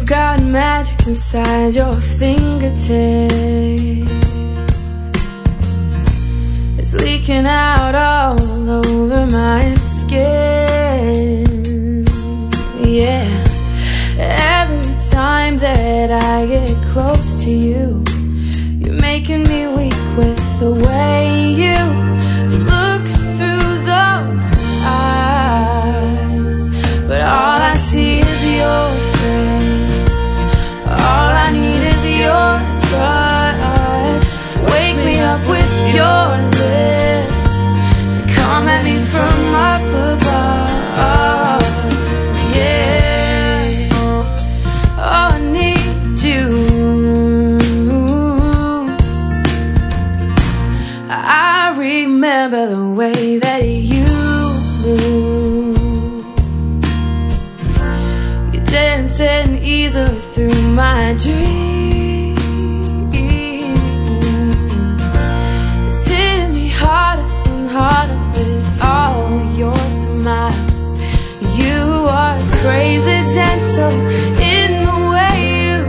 got magic inside your fingertips. It's leaking out all over my skin. Yeah. Every time that I get close to you, you're making me weak with the way you look through those eyes. But all I see is your face. All I need is your touch. Wake me up with your lips and come at me from up above. I remember the way that you move. You're dancing easily through my dreams. It's hitting me harder and harder with all your smiles. You are crazy gentle in the way you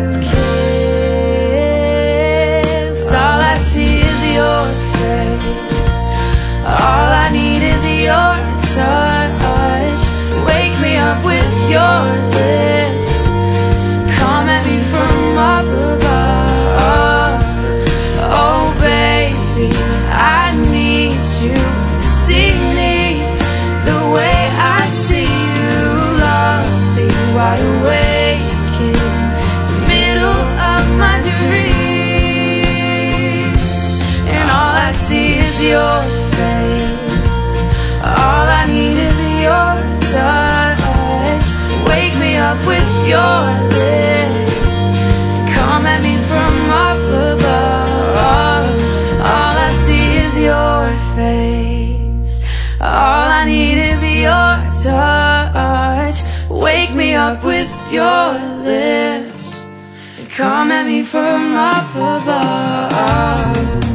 kiss. All I see is your face. All I need is your touch. Wake me up with your lips. Come at me from up above. Oh baby, I need you to see me the way I see you. Love me wide awake in the middle of my dreams. And all I see is your face. All I need is your touch. Wake me up with your lips. Come at me from up above. All I see is your face. All I need is your touch. Wake me up with your lips. Come at me from up above.